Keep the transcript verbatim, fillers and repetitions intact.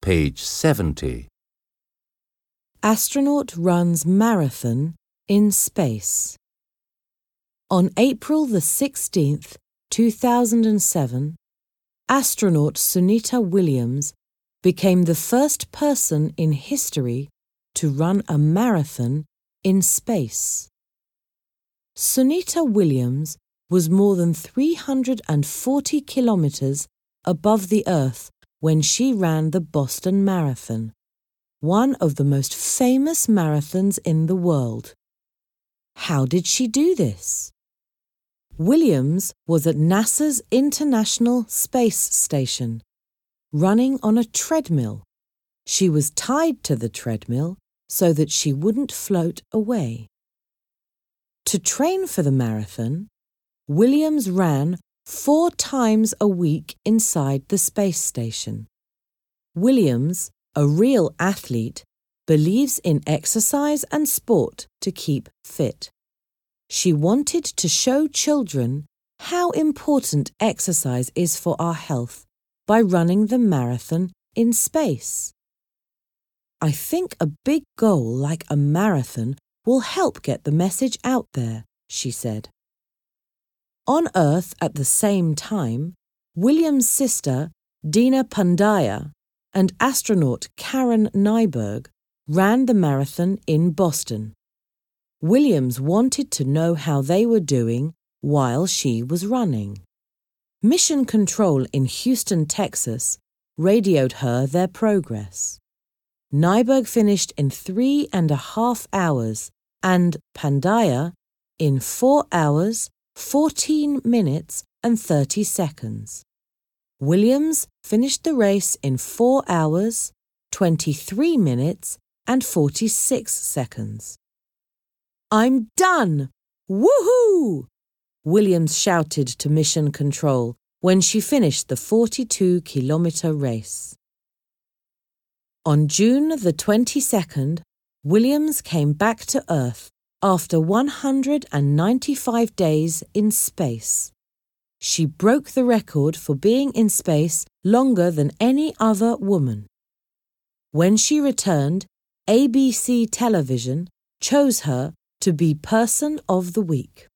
page seventy. Astronaut runs marathon in space. On April the sixteenth, two thousand seven, astronaut Sunita Williams became the first person in history to run a marathon in space. Sunita Williams was more than three hundred forty kilometers above the Earth when she ran the Boston Marathon, one of the most famous marathons in the world. How did she do this? Williams was at NASA's International Space Station, running on a treadmill. She was tied to the treadmill so that she wouldn't float away. To train for the marathon, Williams ran four times a week inside the space station. Williams, a real athlete, believes in exercise and sport to keep fit. She wanted to show children how important exercise is for our health by running the marathon in space. I think a big goal like a marathon will help get the message out there, she said. On Earth at the same time, Williams' sister, Dina Pandya, and astronaut Karen Nyberg ran the marathon in Boston. Williams wanted to know how they were doing while she was running. Mission Control in Houston, Texas, radioed her their progress. Nyberg finished in three and a half hours and Pandya in four hours, fourteen minutes and thirty seconds. Williams finished the race in four hours, twenty-three minutes and forty-six seconds. "I'm done! Woohoo!" Williams shouted to Mission Control when she finished the forty-two kilometer race. On June the twenty-second, Williams came back to Earth after one hundred ninety-five days in space. She broke the record for being in space longer than any other woman. When she returned, A B C Television chose her to be Person of the Week.